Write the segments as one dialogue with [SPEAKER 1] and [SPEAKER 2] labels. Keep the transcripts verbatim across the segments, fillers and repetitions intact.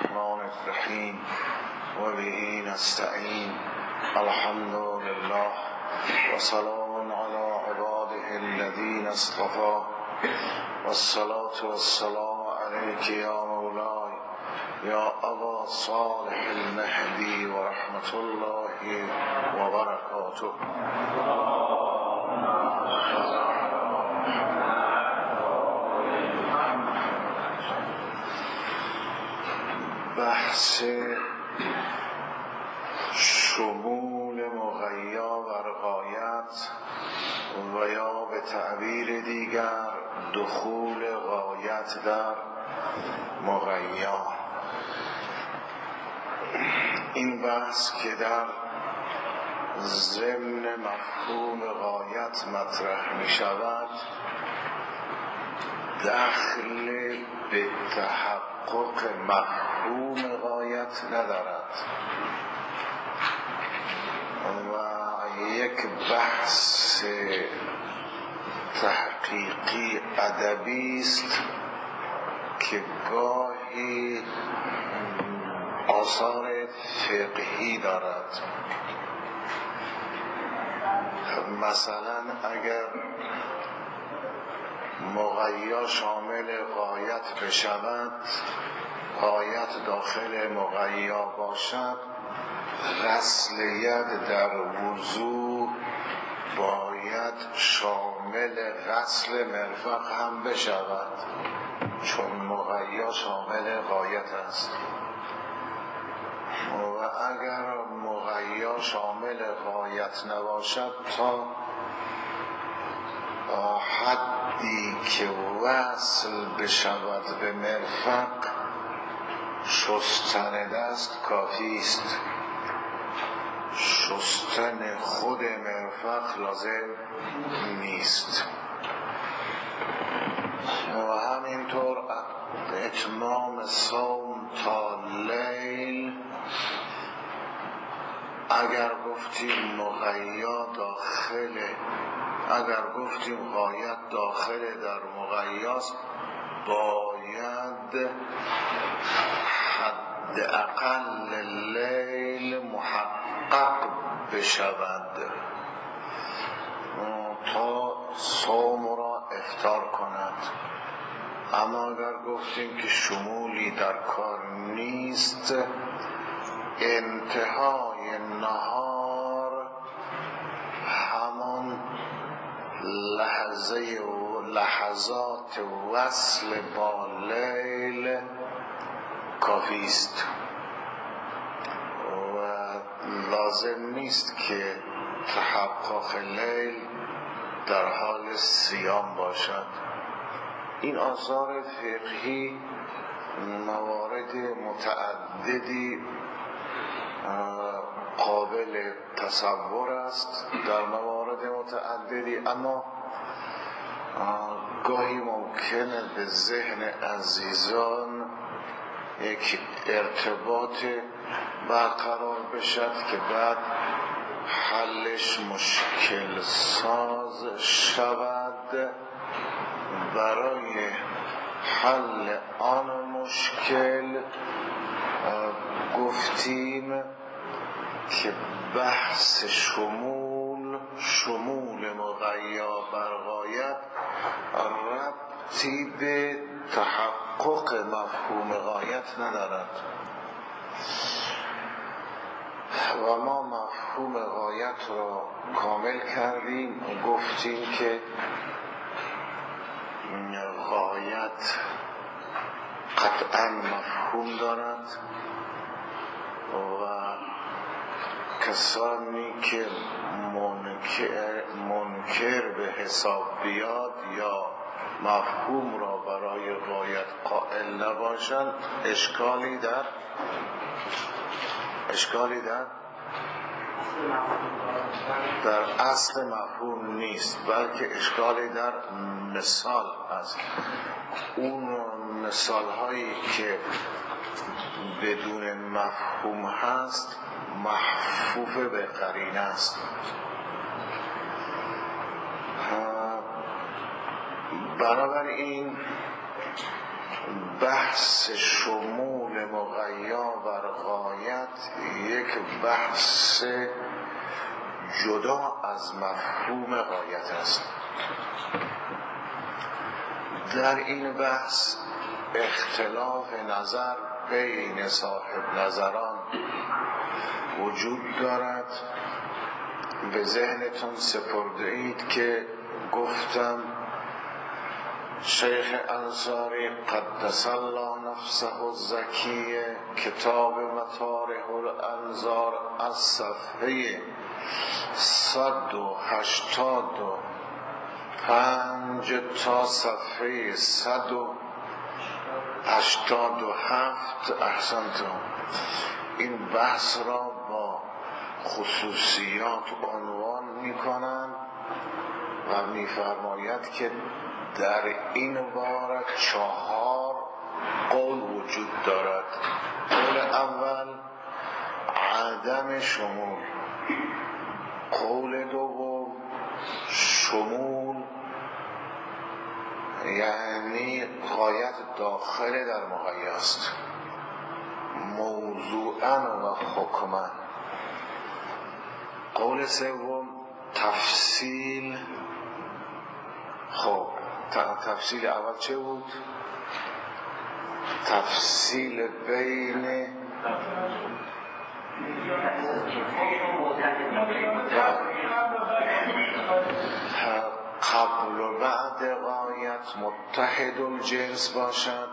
[SPEAKER 1] الرحمن الرحیم و به نستعین. الحمد لله و سلام علی عباده الذین اصطفی و الصلاة و السلام علیک یا مولای یا ابا صالح المهدی و رحمت الله و برکاته. بحث شمول مغیا بر غایت و یا به تعبیر دیگر دخول غایت در مغیا. این بحث که در ضمن مفهوم غایت مطرح می شود دخل به تحقق مفهوم غایت ندارد و یک بحث تحقیقی ادبی است که گاهی آثار فقهی دارد. مثلا اگر مغیا شامل غایت بشود، غایت داخل مغیا باشد، غسل ید در وضو باید شامل غسل مرفق هم بشود، چون مغیا شامل غایت است. و اگر مغیا شامل غایت نباشد، تا حدی که وصل بشود به مرفق شستن دست کافی است. شستن خود مرفق لازم نیست. و همینطور اتمام صوم تا لیل، اگر گفتیم مغیا داخل اگر گفتیم غایت داخل در مغیاست، باید حد اقل لیل محقق بشود تا صوم را افطار کند. اما اگر گفتیم که شمولی در کار نیست، انتهای نهار همان لحظه و لحظات وصل با لیل کافی است و لازم نیست که تحقق لیل در حال صیام باشد. این آثار فقهی موارد متعددی قابل تصور است در موارد متعددی، اما گاهی ممکنه به ذهن عزیزان یک ارتباط برقرار بشد که بعد حلش مشکل ساز شود. برای حل آن مشکل گفتیم که بحث شمول شمول مغیا بر غایت ربطی به تحقق مفهوم غایت ندارد و ما مفهوم غایت را کامل کردیم. گفتیم که غایت قطعا مفهوم دارد و کسانی که منکر, منکر به حساب بیاد یا مفهوم را برای غایت قائل نباشند، اشکالی در اشکالی در در اصل مفهوم نیست، بلکه اشکالی در مثال است. اون مثال هایی که بدون مفهوم هست محفوف به قرینه است. بنابراین بحث شمول مغیب بر غایت یک بحث جدا از مفهوم غایت است. در این بحث اختلاف نظر بین صاحب نظران وجود دارد. به ذهنتون سپرده اید که گفتم شیخ انصاری قدس الله نفسه الزکیه کتاب مطارح الانظار از صفحه صد و هشتاد و پنج تا صفحه صد و هشتاد و هفت احسنتم این بحث را با خصوصیات عنوان می کنند و می فرماید که در این باره چهار قول وجود دارد. قول اول عدم شمول، قول دوم شمول یعنی غایت داخل در مغیا است موضوعاً و حکماً. قول سوم تفصیل. خب تفصیل اول چه بود؟ تفصیل بین قبل و بعد غایت متحد الجنس باشد،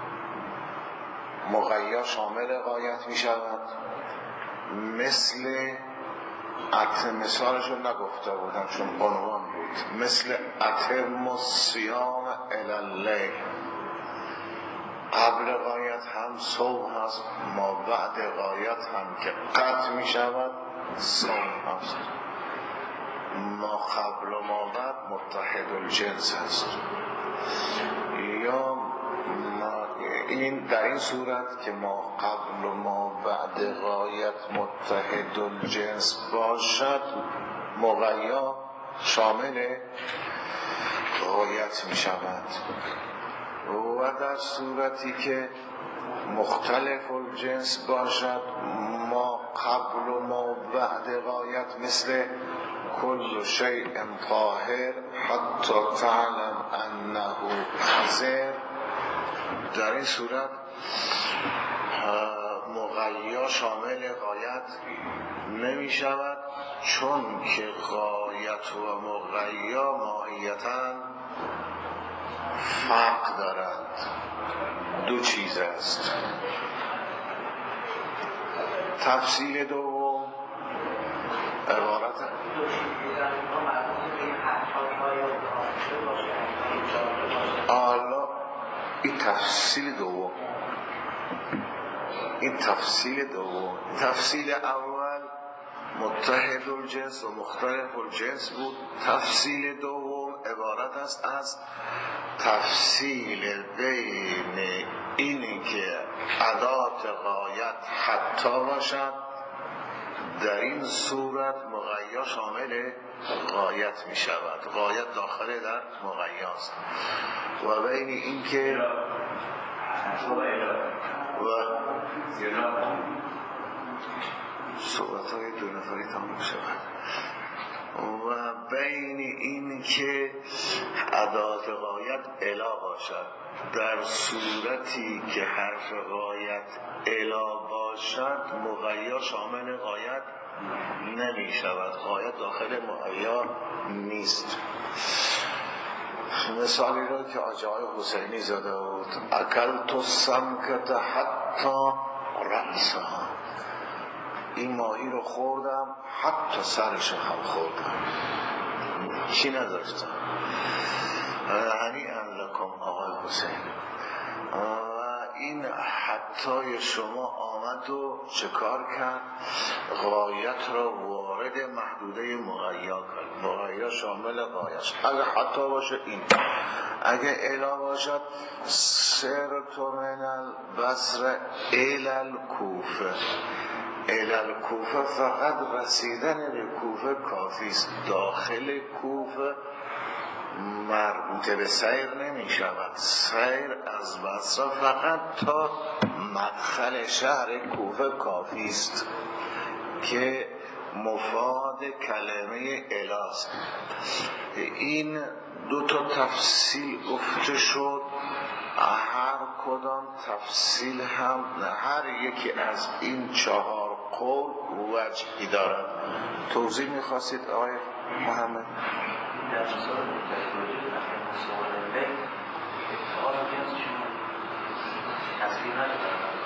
[SPEAKER 1] مغیا شامل غایت می شود. مثل اتم مثالش رو نگفته بودم چون عنوان بود، مثل اتم الصیام الی اللیل، قبل غایت هم صوم هست، ما بعد غایت هم که قطع می شود صوم هست. ما قبل و ما بعد متحد الجنس هست. یا این در این صورت که ما قبل و ما بعد غایت متحد الجنس باشد، مغیا شامل غایت می شود. و در صورتی که مختلف الجنس باشد، ما قبل و ما بعد غایت مثل کل شیء طاهر حتی تعلم انه خضر، در این صورت مغیا شامل غایت نمی شود، چون که غایت و مغیا ماهیتاً فرق دارند، دو چیز است. تفصیل دوم عبارت حالا این تفصیل دوم این تفصیل دوم تفصیل اول متحد الجنس و مختلف الجنس بود. تفصیل دوم عبارت است از تفصیل بین اینی که ادات غایت حتی باشد، در این صورت مغیا شامل غایت می شود، غایت داخل در مغیاست. و بین این که و صحبت های دو نفری تمام شود و بین این که ادات غایت الا باشد، در صورتی که حرف غایت الا باشد مغیا شامل غایت نمی شود، غایت داخل مغیا نیست. مثالی رو که آقای حسینی زده بود، اکلت السمکة حتی رأسها، این ماهی رو خوردم حتی سرش هم خوردم، چی نداشتم. هنیئا لکم آقای حسین. و این حتی شما آمد و چه کار کرد؟ غایت را وارد محدوده مغیا کرد، مغیا شامل غایت. اگه حتی باشه این، اگه الا باشد سرت من البصره الی الکوفه، الی الکوفه فقط رسیدن به کوفه کافی است، داخل کوفه مربوط به سیر نمی شود. سیر از بصره فقط تا مدخل شهر کوفه کافی است که مفاد کلمه اله است. این دو تا تفصیل گفته شد، هر کدام تفصیل هم هر یکی از این چهار قول وجهی دارد. توضیح می‌خواستید آقای محمد؟
[SPEAKER 2] در مثال تفسیر سوال بیت اتحاد جنسشون تصویر ندارد.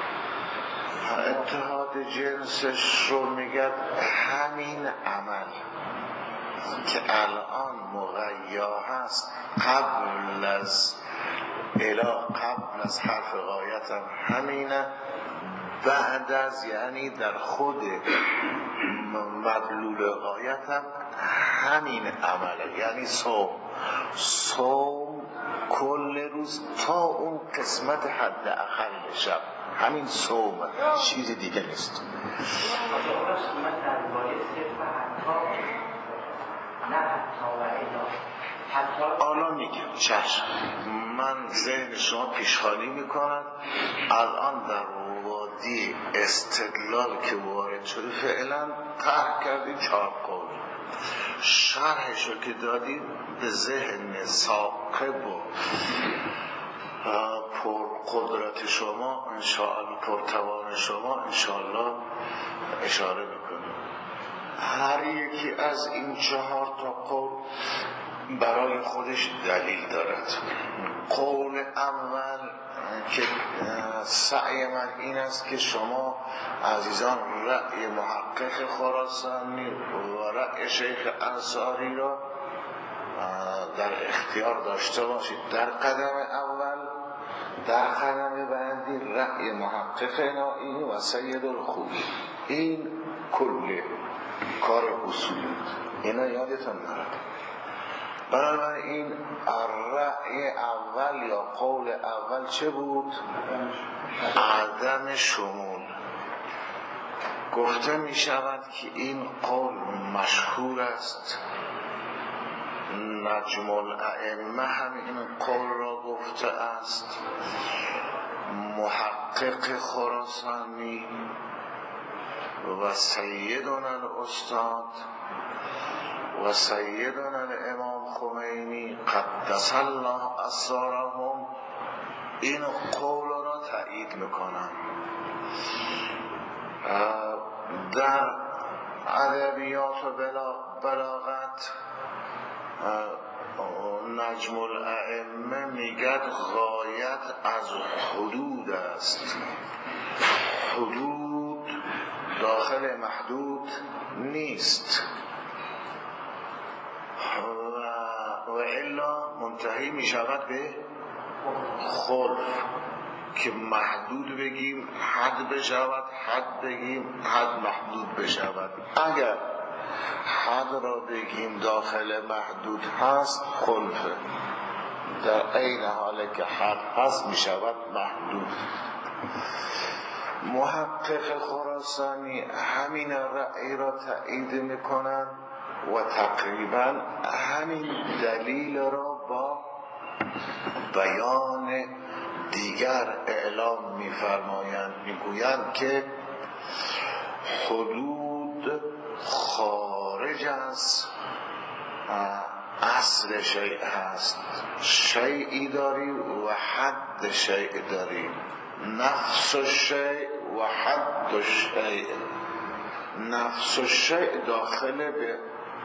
[SPEAKER 1] اتحاد جنسش رو میگه همین عمل که الان مغیا هست قبل از اله، قبل از حرف غایت هم همینه، بعد از یعنی در خود مدلول غایت هم همین عمله، یعنی صوم. صوم کل روز تا اون قسمت حد اقل شب، همین صوم، چیز دیگه نیست. حالا میگم چشم، من ذهن شما پیشخوانی میکنم. الان در وادی استدلال که وارد شده فعلا طرح کردیم چهار قول، شرحشو که دادیم به ذهن ثاقب و پر قدرت شما انشاءالله، پر توان شما انشاءالله اشاره میکنیم. هر یکی از این چهار تا قول برای خودش دلیل دارد. قول اول که سعی من این است که شما عزیزان رأی محقق خراسانی و رأی شیخ انصاری را در اختیار داشته باشید. در قدم اول، در قدم بعدی رأی محقق نائینی و سید الخوئی. این کل کار اصولی، اینا یادتون نرد. بنابراین رأی اول یا قول اول چه بود؟ عدم شمول. گفته می شود که این قول مشهور است، نجم الائمه هم این قول را گفته است، محقق خراسانی و سیدنا الاستاد و سیدنا الامام خمینی قدس الله اسرارهم این قول را تایید میکنم. در ادبیات و بلاغت نجم الائمه میگد غایت از حدود است، حدود داخل محدود نیست و الا منتهی می شود به خلف، که محدود بگیم حد بشود، حد بگیم حد محدود بشود. اگر حد را بگیم داخل محدود هست خلفه، در این حاله که حد هست می شود محدود. محقق خراسانی همین رأی را تایید می کنند و تقریبا همین دلیل را با بیان دیگر اعلام می فرمایند. می گویند که حدود خارج از اصل شیء هست، شیئی داری و حد شیء داری، نفس الشیء و حد الشیء. نفس الشیء داخل به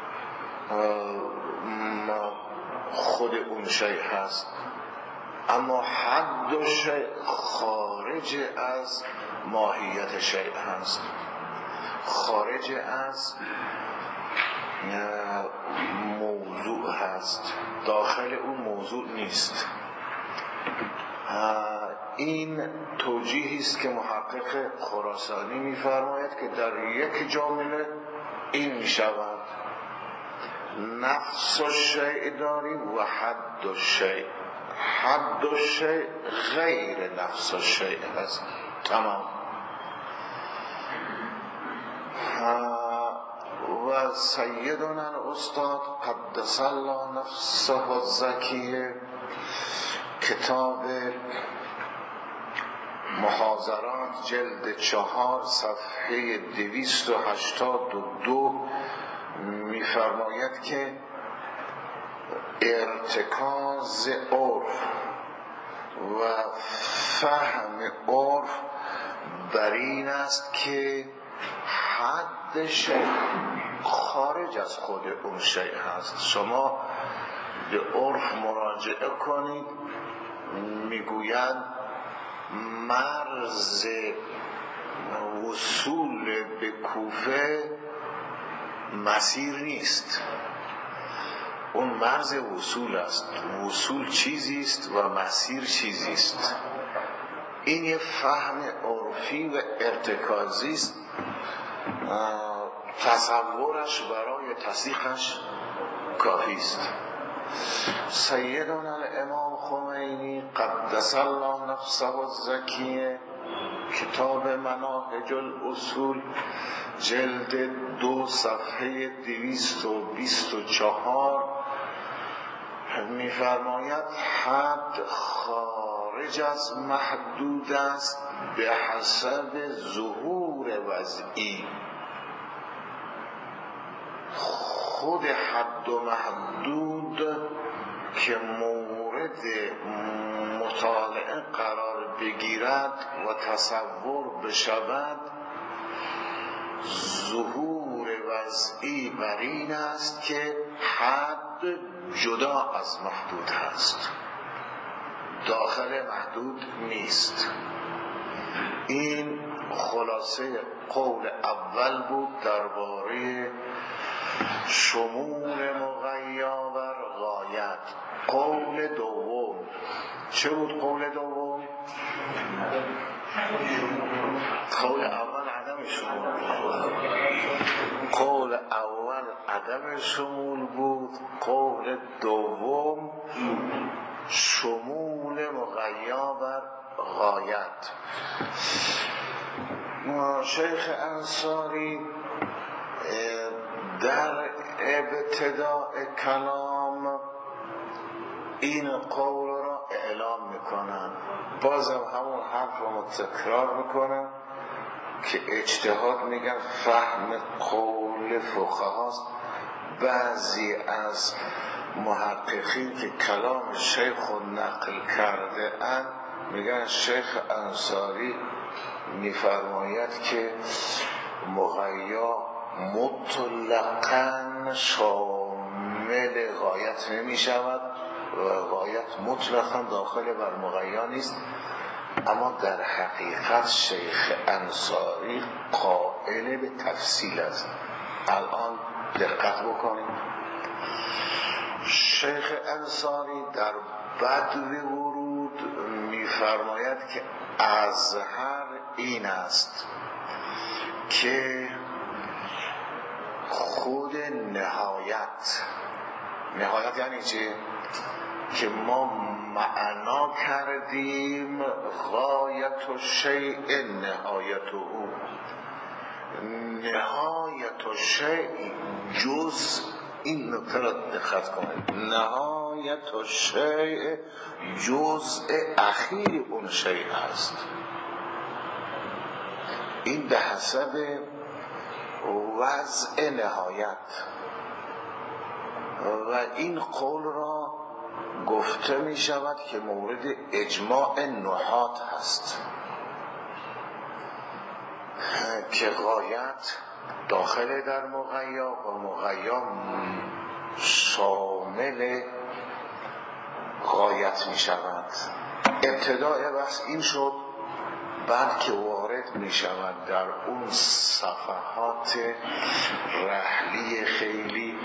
[SPEAKER 1] خود اون شیء هست، اما حد الشیء خارج از ماهیت شیء هست، خارج از موضوع هست، داخل اون موضوع نیست. این توجیهی است که محقق خراسانی می‌فرماید که در یک جمله این می‌شود نفس الشیء داریم و حد الشیء. حد الشیء غیر نفس الشیء هست. تمام. و سیدنا الاستاد قدس الله نفسه الزکیه کتاب محاضرات جلد چهار صفحه دویست و هشتاد و دو می‌فرماید که ارتکاز عرف و فهم عرف بر این است که حد شیء خارج از خود اون شیء هست. شما به عرف مراجعه کنید، میگویند مرز وصول به کوفه مسیر نیست، اون مرز وصول است. وصول چیزی است و مسیر چیزی است. این یه فهم عرفی و ارتکازی است. تصورش برای تصدیقش کافی است. سیدنا الامام خمینی قدس الله نفسه الزکیه کتاب مناهج الاصول جلد دو صفحه دویست و بیست و چهار می‌فرماید حد خارج از محدود است به حسب ظهور وضعی. خود حد و محدود که مورد مطالعه قرار بگیرد و تصور بشود، ظهور وضعی بر این است که حد جدا از محدود هست، داخل محدود نیست. این خلاصه قول اول بود درباره شمول مغیا بر غایت. قول دوم چه بود؟ قول دوم قول اول عدم شمول قول اول عدم شمول بود. قول دوم شمول مغیا بر غایت. شیخ انصاری در ابتداء کلام این قول را اعلام میکنن. بازم همون حرف رو تکرار میکنن که اجتهاد میگن فهم قول فقهاست. بعضی از محققین که کلام شیخ رو نقل کرده اند میگن شیخ انصاری میفرماید که مغیا مطلقاً شامل غایت نمی شود و غایت مطلقاً داخل بر مغیا نیست. اما در حقیقت شیخ انصاری قائل به تفصیل است. الان دقت بکنید. شیخ انصاری در بدو ورود می‌فرماید که اظهر این است که خود نهایت نهایت یعنی چه؟ که ما معنا کردیم غایت و شیء نهایت او. نهایت و شیء جز، این نکته را دقت کنید، نهایت و شیء جزء اخیر اون شیء است. این به حسب وضع نهایت. و این قول را گفته می شود که مورد اجماع نحات هست که غایت داخل در مغیا و مغیا شامل غایت می شود. ابتدای بحث این شد. بعد که وارد می شود در اون صفحات رحلی خیلی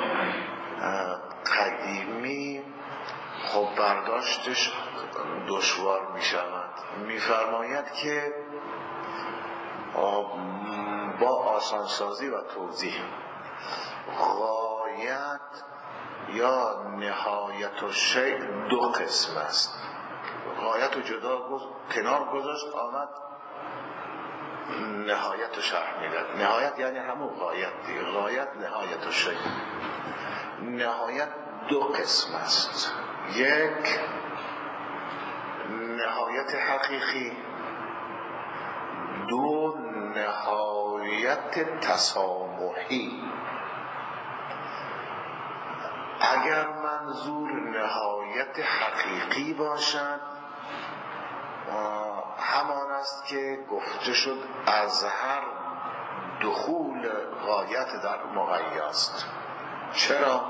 [SPEAKER 1] قدیمی، خب برداشتش دشوار می شود. می فرماید که با آسانسازی و توضیح غایت یا نهایت و شیء دو قسم است. غایت و جدا کنار گذاشت، آمد نهایت رو شرح میداد. نهایت یعنی همون غایت دیگه. غایت نهایت و شی. نهایت دو قسم است. یک نهایت حقیقی، دو نهایت تسامحی. اگر منظور نهایت حقیقی باشد همان است که گفته شد از هر دخول غایت در مغیاست. چرا؟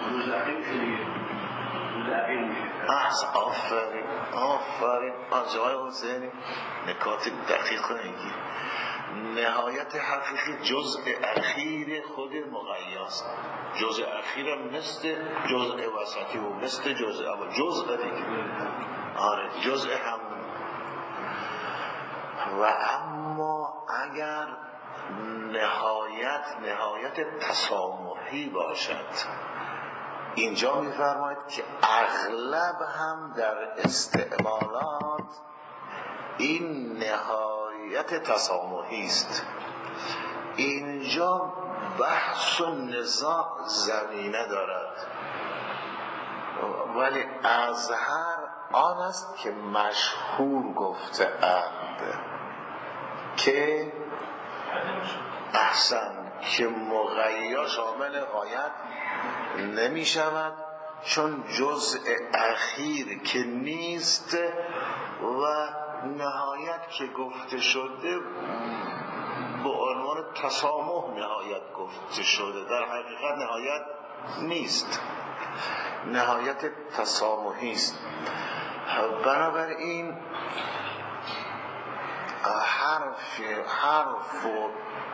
[SPEAKER 1] احسن، آفرین آفرین آجای حسینی نکات دقیق میگی. نهایت حقیقی جزء اخیر خود مغیاست. جزء اخیر مثل جزء وسطی و مثل جزء اول جزء دیگه. آره جزء هم. و اما اگر نهایت نهایت تسامحی باشد، اینجا می‌فرماید که اغلب هم در استعمالات این نهایت تسامحی است. اینجا بحث و نزاع زمینه دارد، ولی اظهر آن است که مشهور گفته اند که احسن که مغیا شامل غایت نمی شود، چون جزء اخیر که نیست و نهایت که گفته شده به عنوان تسامح نهایت گفته شده، در حقیقت نهایت نیست، نهایت تسامحی است. بنابراین حرف حرف و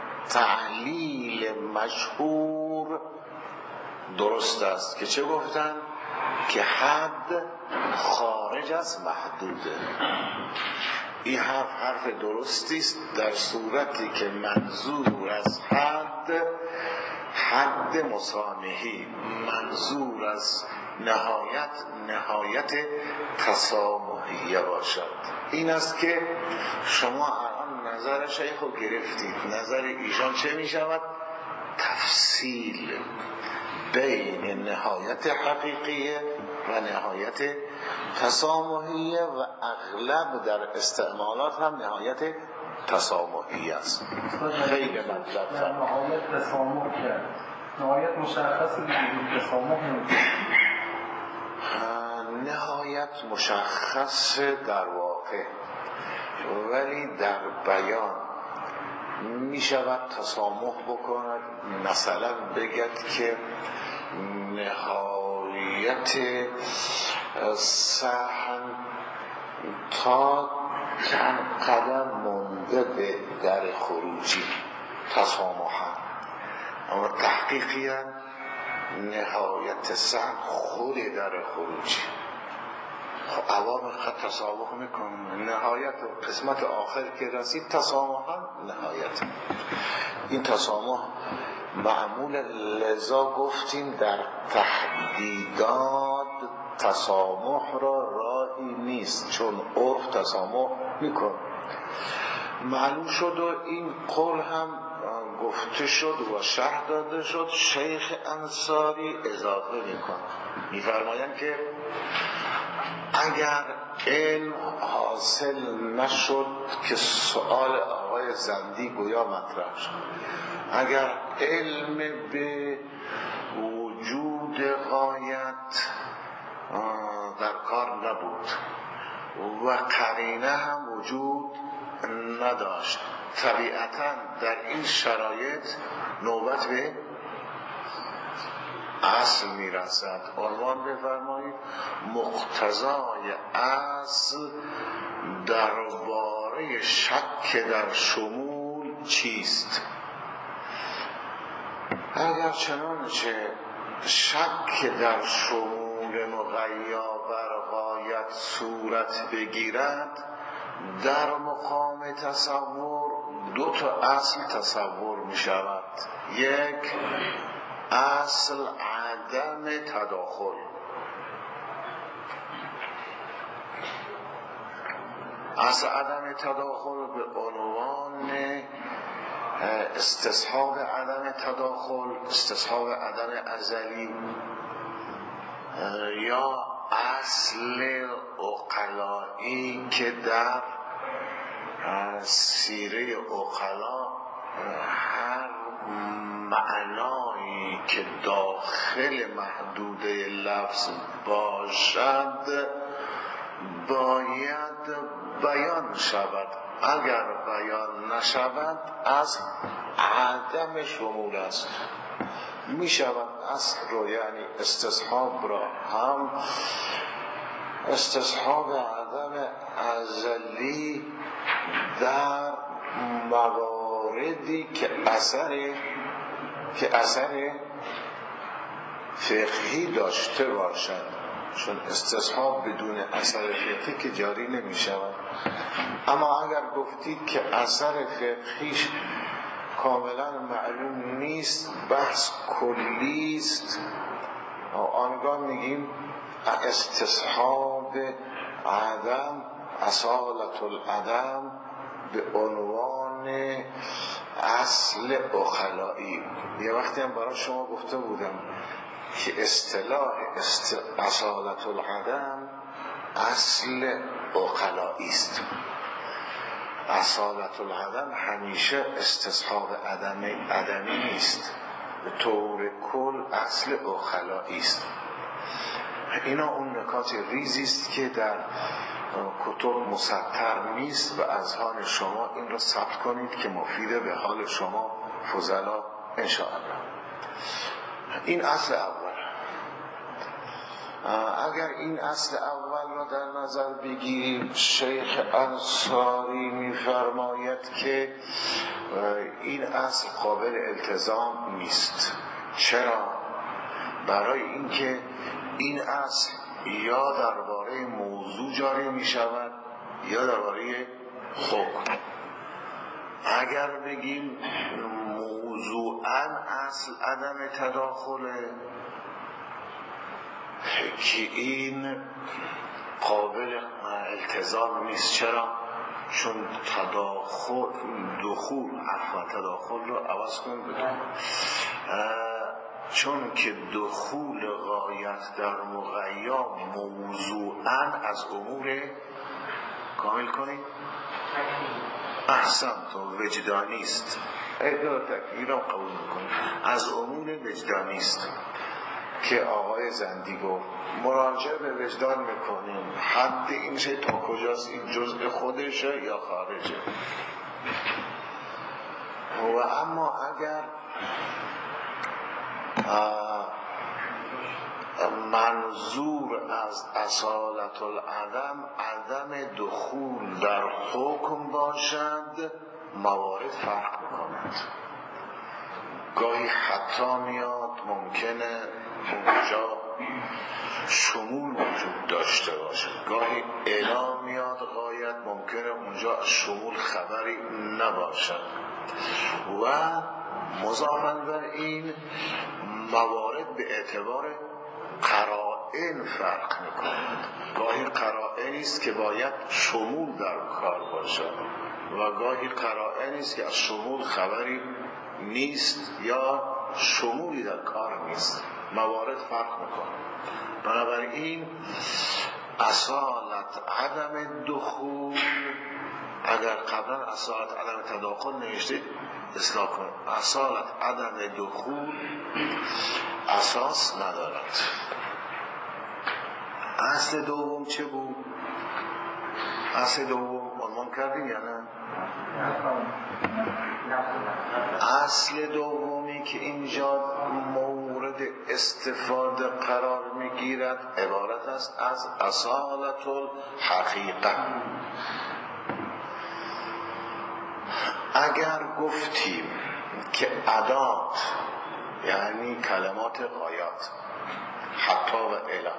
[SPEAKER 1] تحلیل مشهور درست است که چه گفتن؟ که حد خارج از محدوده. این حرف حرف درستی است در صورتی که منظور از حد حد مسامحی، منظور از نهایت نهایت تسامحی باشد. این است که شما الان نظر شیخ رو گرفتید. نظر ایشان چه می شود؟ تفصیل بین نهایت حقیقیه و نهایت تسامحیه و اغلب در استعمالات هم نهایت تسامحی است. خیلی مطلب
[SPEAKER 3] در نهایت تسامح کرد، نهایت مشخص دیگه تسامح نمیشه.
[SPEAKER 1] نهایت مشخص در واقع، ولی در بیان می شود تسامح بکند. مثلا بگد که نهایت سحن تا چند قدم مونده به در خروجی تسامحا، اما تحقیقیاً نهایت سحن خود در خروجی. خب عوام خط تسامح میکنه، نهایت و قسمت آخر که رسید تسامحا نهایت. این تسامح معمول، لذا گفتیم در تحدیدات تسامح را راهی نیست، چون عرف تسامح میکنه. معلوم شد و این قول هم گفته شد و شرح داده شد. شیخ انصاری اضافه میکنه، میفرمایند که اگر علم حاصل نشد که سؤال آقای زندی گویا مطرح شد، اگر علم به وجود غایت در کار نبود و قرینه هم وجود نداشت، طبیعتاً در این شرایط نوبت به اصل میرسد. عنوان بفرمایید مقتضای اصل درباره شک در شمول چیست؟ اگر چنانچه شک در شمول مغیا بر غایت صورت بگیرد، در مقام تصور دو تا اصل تصور می شود. یک، اصل عدم تداخل، اصل عدم تداخل به عنوان استصحاب عدم تداخل، استصحاب عدم ازلی، یا اصل عقلایی که در سیره عقلا هر معنایی که داخل محدوده لفظ باشد باید بیان شود، اگر بیان نشود از عدم شمول است. می شود اصل رو یعنی استصحاب را هم استصحاب عدم ازلی در مواردی که اثر که اثر فقهی داشته باشد، چون استصحاب بدون اثر فقهی که جاری نمی شود. اما اگر گفتید که اثر فقهیش کاملا معلوم نیست، بحث کلی است، آنگاه میگیم استصحاب عدم، اصالت العدم به عنوان اصل عقلایی. یه وقتی هم برای شما گفته بودم که اصطلاح است... اصالت العدم اصل عقلایی است. اصالت العدم همیشه استصحاب عدم عدمی نیست، به طور کل اصل عقلایی است. اینا اون نکات ریزی است که در کتب مسطر نیست و اذهان شما این را ثبت کنید که مفیده به حال شما فضلا انشاءالله. این اصل اول. اگر این اصل اول را در نظر بگیریم، شیخ انصاری می‌فرماید که این اصل قابل التزام نیست. چرا؟ برای اینکه این اصل یا درباره موضوع جاری می شود یا درباره حکم. اگر بگیم موضوعاً اصل عدم تداخله که این قابل التزام نیست. چرا؟ چون تداخل دخول حرف تداخل رو عوض کنیم بدون چون که دخول غایت در مغیا موضوعاً از امور کامل کنید احسن تو وجدانی است، این را قبول میکنید، از امور وجدانی است که آقای زندی گفت مراجعه به وجدان میکنیم، حد این شی تا کجاست، این جزء خودشه یا خارجه. و اما اگر منظور از اصالت العدم عدم دخول در حکم باشد، موارد فرق میکنند. گاهی حتی میاد ممکنه اونجا شمول وجود داشته باشه، گاهی اعلام میاد غایت ممکنه اونجا شمول خبری نباشد. و مضافاً بر این موارد به اعتبار قرائن فرق میکنند. گاهی قرائنی است که باید شمول در کار باشد و گاهی قرائنی است که از شمول خبری نیست یا شمولی در کار نیست. موارد فرق میکنند. بنابراین اصالت عدم دخول، اگر قبلا اصالت عدم تداخل نوشته اصلاح کنید، اصالت عدم دخول اساس ندارد. اصل دوم چه بود؟ اصل دوم عنوان کردیم یا نه؟ اصل دومی که اینجا مورد استفاده قرار میگیرد عبارت است از اصالت الحقیقه. اگر گفتیم که ادات یعنی کلمات غایات حتی و الی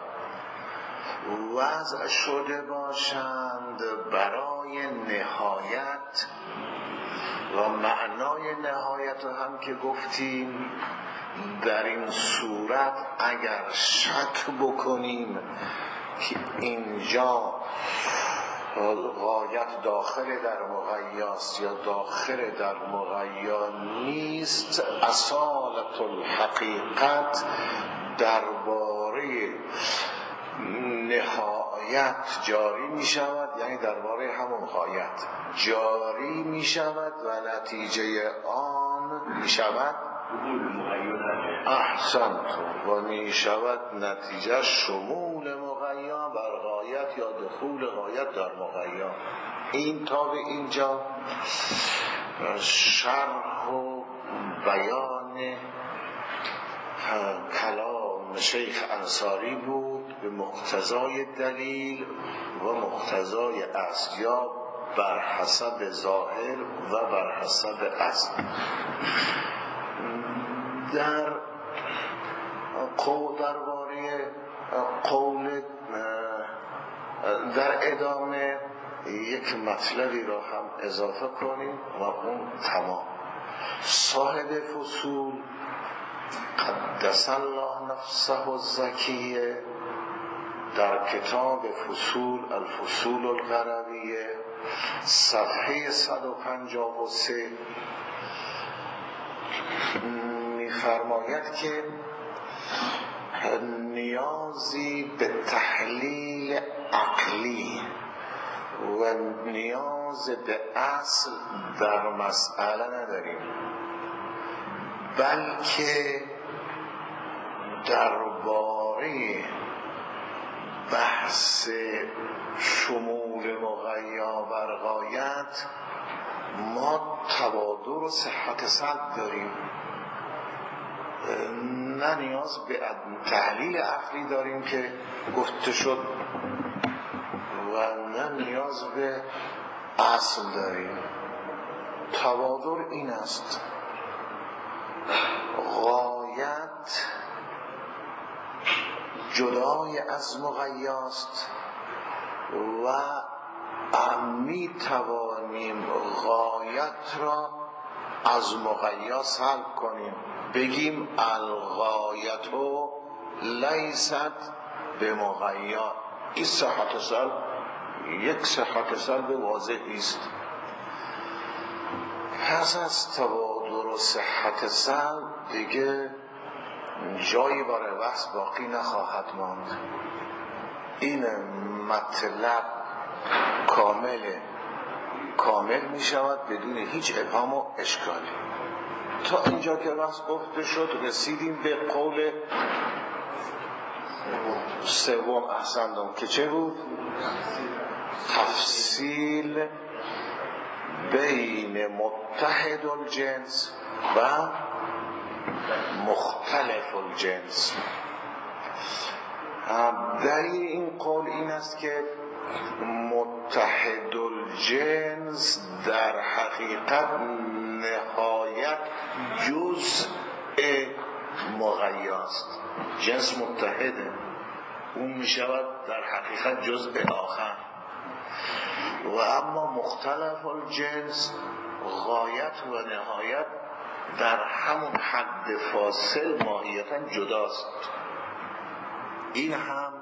[SPEAKER 1] وضع شده باشند برای نهایت و معنای نهایت هم که گفتیم، در این صورت اگر شک بکنیم که اینجا غایت داخل در مغیاست یا داخل در مغیا نیست، اصالت الحقیقت درباره نهایت جاری می شود، یعنی درباره همون غایت جاری می شود و نتیجه آن می شود احسن و می شود نتیجه شمول مغیا بر غایت یا دخول غایت در مغیا. این تا به اینجا شرح و بیان کلام شیخ انصاری بود به مقتضای دلیل و مقتضای اصل، یا بر حسب ظاهر و بر حسب اصل. در قول درباره قول در ادامه یک مطلبی را هم اضافه کنیم و اون تمام. صاحب فصول قدس الله نفسه الزکیه در کتاب فصول الفصول الغربیه صفحه صد و پنجاه و سه می‌فرماید که نیازی به تحلیل عقلی و نیاز به اصل در مسئله نداریم، بلکه درباره بحث شمول مغیا بر غایت ما تبادر و صحت سلب داریم، نه نیاز به تحلیل عقلی داریم که گفته شد و نه نیاز به اصل داریم. تبادر این است: غایت جدای از مغیاست و می توانیم غایت را از مغیا سلب کنیم، بگیم الغایت لیست به مغیا. این صحت سلب یک صحت سلب واضحی است. پس از تبادر و صحت سلب دیگه جایی برای بحث باقی نخواهد ماند. این مطلب کامل کامل می شود بدون هیچ ابهام و اشکالی. تا اینجا که بحث گفته شد رسیدیم به قول سوم احسندم که چه بود؟ تفصیل بین متحد الجنس و مختلف الجنس. دلیل این قول این است که متحد الجنس در حقیقت نهایت جزء مغیاست. جنس متحده، اون می شود در حقیقت جزء آخر. و اما مختلف الجنس غایت و نهایت در همون حد فاصل ماهیتا جداست. این هم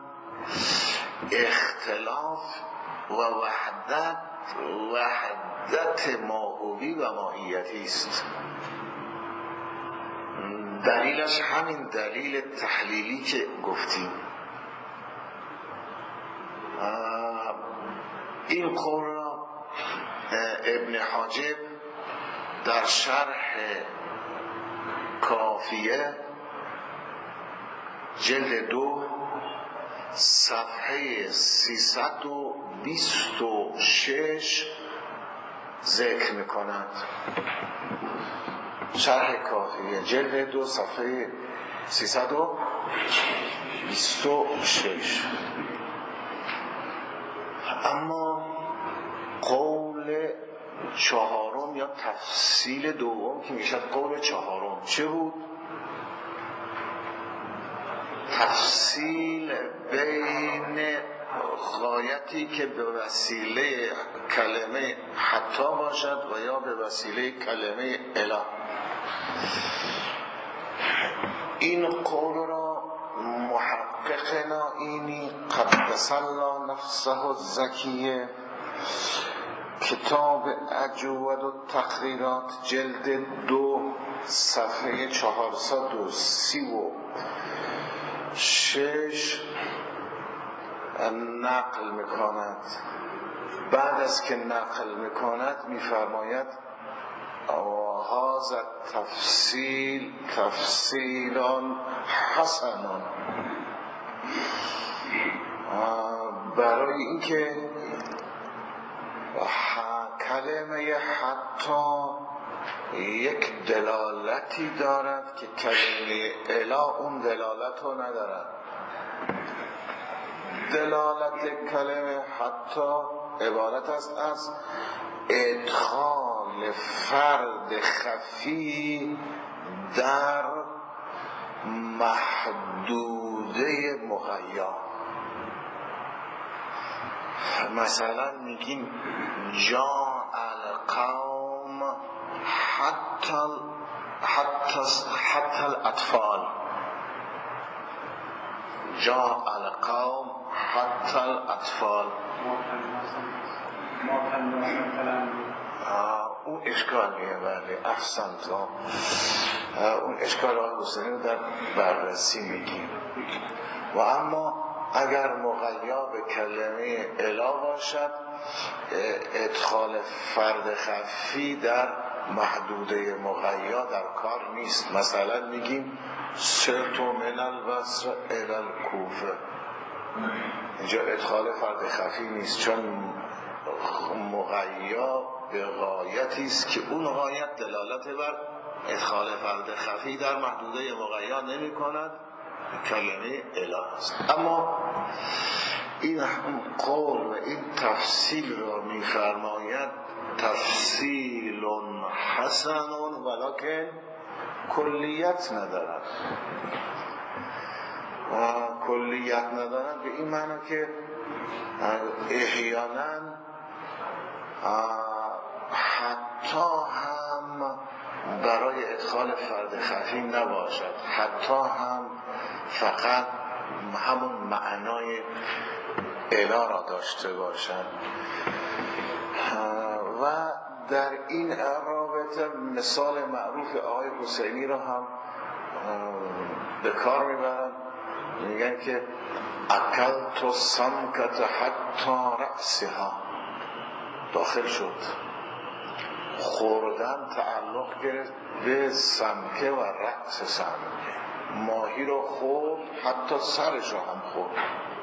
[SPEAKER 1] اختلاف و وحدت وحدت ماهوی و ماهیتی است. دلیلش همین دلیل تحلیلی که گفتیم. این قول را ابن حاجب در شرح کافیه جلد دو صفحه سیصد و بیست و شش ذکر می کند. شرح کافیه جلد دو صفحه سیصد و بیست و شش. اما قول چهارم یا تفصیل دوم که میشه قول چهارم چه بود؟ تفصیل بین غایتی که به وسیله کلمه حتی باشد و یا به وسیله کلمه اله. این قول را محقق نائینی قدس الله نفسه الزکیه کتاب اجود و تقریرات جلد دو صفحه چهارصد و سی و شش نقل میکند. بعد از که نقل میکند میفرماید هذا تفصیل تفصیلان حسنان، برای اینکه کلمه حتی یک دلالتی دارد که کلمه الا اون دلالت رو ندارد. دلالت کلمه حتی عبارت است از ادخال فرد خفی در محدوده مغیا. مثلا میگیم جاء القوم حتی حتی حتی الاطفال، جاء القوم حتی الاطفال. اون اشکالیه، بله احسنت، اون اشکال آقای حسینی رو در بررسی میگیم. و اما اگر مغیا به کلمه الا باشد ادخال فرد خفی در محدوده مغیا در کار نیست. مثلا میگیم سرت من البصره الی الکوفه، اینجا ادخال فرد خفی نیست، چون مغیا به غایتی است که اون غایت دلالت بر ادخال فرد خفی در محدوده مغیا نمی کند، کلمه اله است. اما این قول و این تفصیل را می فرماید تفصیل حسن ولکن کلیت ندارد. کلیت ندارد به این معنی که احیانا حتی هم برای ادخال فرد خفی نباشد، حتی هم فقط همون معنای اله را داشته باشد. و در این رابطه مثال معروف آقای حسینی را هم به کار میبرن، میگن که اکلت سمکت حتی رأسها، داخل شد، خوردن تعلق گرفت به سمکه و رأس سمکه، ماهی رو خورد حتی سرش رو هم خورد.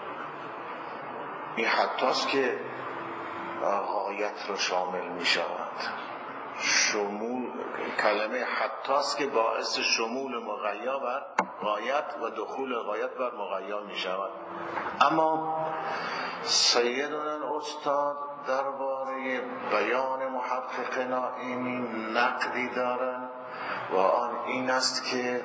[SPEAKER 1] این حتی است که غایت رو شامل می شود. شمول کلمه حتی است که باعث شمول مغیا بر غایت و دخول غایت بر مغیا می شود. اما سیدنا استاد درباره بیان محققنا این نقدی دارند و آن این است که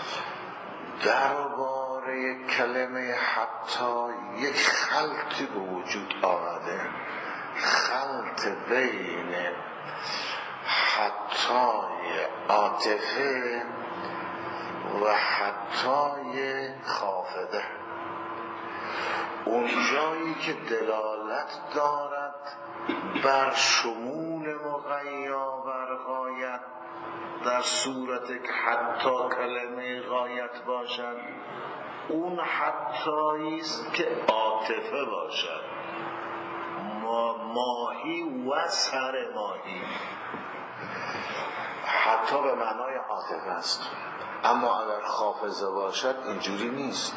[SPEAKER 1] درباره کلمه حتی یک خلطی به وجود آمده، خلط بین حتای عاطفه و حتای خافضه. اون جایی که دلالت دارد بر شمول مغیا بر غایت در صورت که حتی کلمه غایت باشد، اون حتایی است که عاطفه باشد، ما ماهی و سر ماهی حتی به معنای عاطفه است. اما اگر خافضه باشد اینجوری نیست.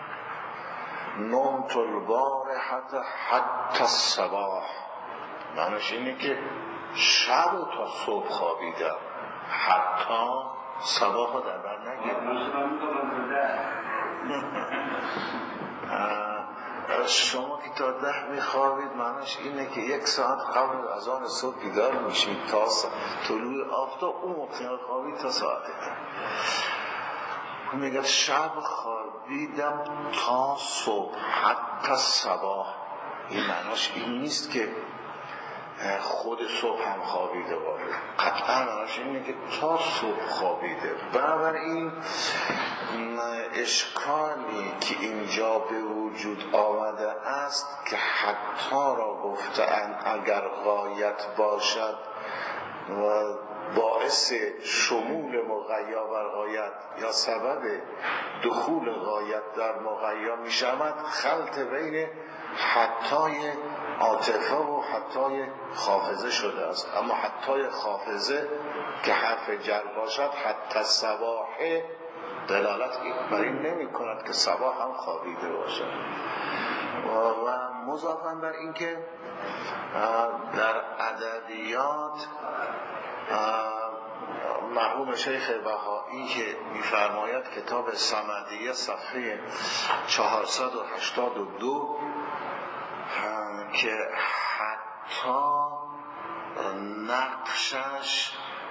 [SPEAKER 1] نمت البارحة حتی الصباح، معنیش اینه که شب تا صبح خوابیدم، حتی صباح رو در بر نگیرم. شما که تا ده میخوابید معنیش اینه که یک ساعت قبل از آن صبح بیدار میشید تا طلوع آفتاب، اون موقع خوابید تا ساعت ده. میگه شب خوابیدم تا صبح حتی صباح. این معنیش این نیست که خود صبح هم خوابیده باشه، قطعا معناش اینه که تا صبح خوابیده. بنابراین اشکالی که اینجا به وجود آمده است که حتی را گفتن اگر غایت باشد و باعث شمول مغیا بر غایت یا سبب دخول غایت در مغیا می شود، خلط بین حتای عاطفه و حتای حافظه شده است. اما حتای حافظه که حرف جر باشد، حتی صباح دلالت بر این نمی کند که صباح هم خوابیده باشد. و مضافاً بر این که در ادبیات مرحوم شیخ بهایی که می‌فرماید کتاب صمدیه صفحه چهارصد و هشتاد و دو که حتی نقشش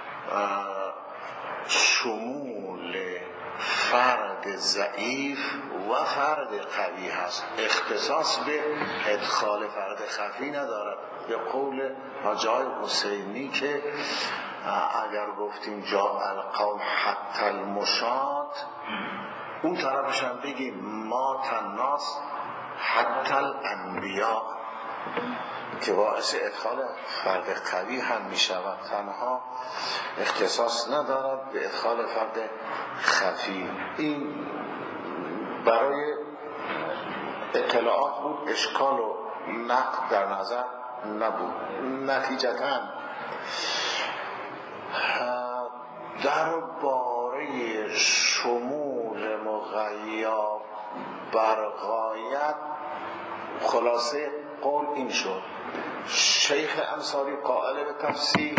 [SPEAKER 1] شمول فرد ضعیف و فرد قوی هست، اختصاص به ادخال فرد خفی ندارد. به قول حاجی حسینی که اگر گفتیم جا القوم حتی المشات، اون طرفش هم بگیم ما تناس حتی الانبیاء، که باعث ادخال فرد قوی هم می شود، تنها اختصاص ندارد به ادخال فرد خفی. این برای اطلاعات بود، اشکال و نقد در نظر نبود. نتیجتاً در باره شمول مغیا بر غایت خلاصه قول این شد: شیخ انصاری قائل به تفسیر،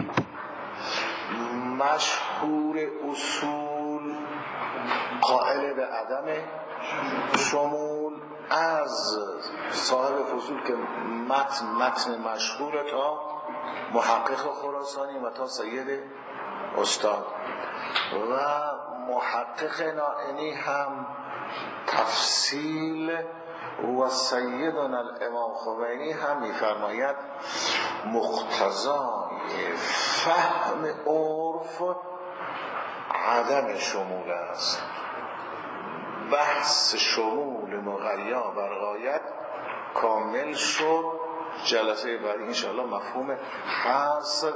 [SPEAKER 1] مشهور اصول قائل به عدم شمول، از صاحب فصول که متن متن مشهور تا محقق خراسانی و تا سید استاد و محقق نائینی هم تفصیل، و سیدنا الامام خمینی هم می‌فرماید مقتضای فهم عرف عدم شمول است. بحث شمول مغیا بر غایت کامل شد. جلسه بعدی انشاءالله مفهوم حاصل